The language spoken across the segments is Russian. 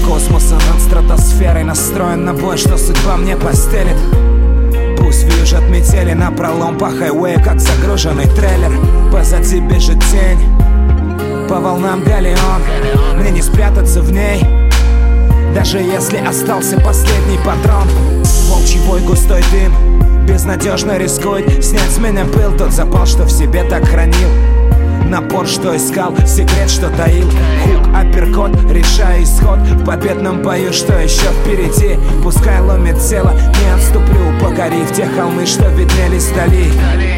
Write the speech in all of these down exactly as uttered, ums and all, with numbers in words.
космоса над стратосферой настроен на бой, что судьба мне постелит. Пусть вьюжат метели напролом по хайвею, как загруженный трейлер. Позади бежит тень, по волнам галеон. Мне не спрятаться в ней, даже если остался последний патрон. Волчий вой, густой дым, безнадежно рискует снять с меня пыл, тот запал, что в себе так хранил. Напор, что искал, секрет, что таил. Хук, апперкот, решая исход в победном бою, что еще впереди. Пускай ломит тело, не отступлю, покорив те холмы, что виднелись вдали.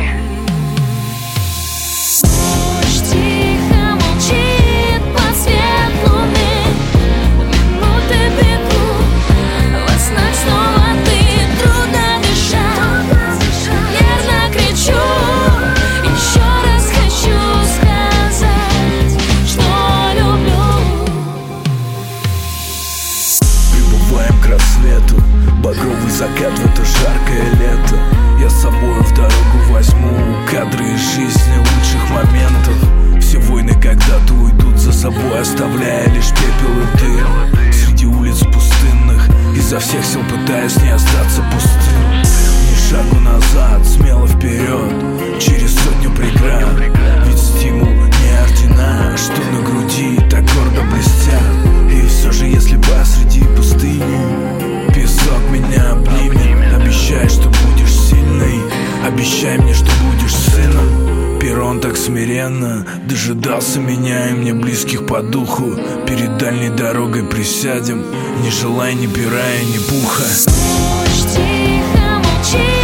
Багровый закат в это жаркое лето. Я с собой в дорогу возьму кадры из жизни лучших моментов. Все войны когда-то уйдут за собой, оставляя лишь пепел и дым. Среди улиц пустынных, изо всех сил пытаясь не остаться пустым. Ни шагу назад, смело вперед, через сотню преград. Ведь стимул не ордена, что на груди так гордо блестят. И все же, если посреди пустыни песок меня обнимет, обещай, что будешь сильный, обещай мне, что будешь сыном. Перрон так смиренно дожидался меня и мне близких по духу. Перед дальней дорогой присядем, не желая ни пера и ни пуха. Тихо молчи.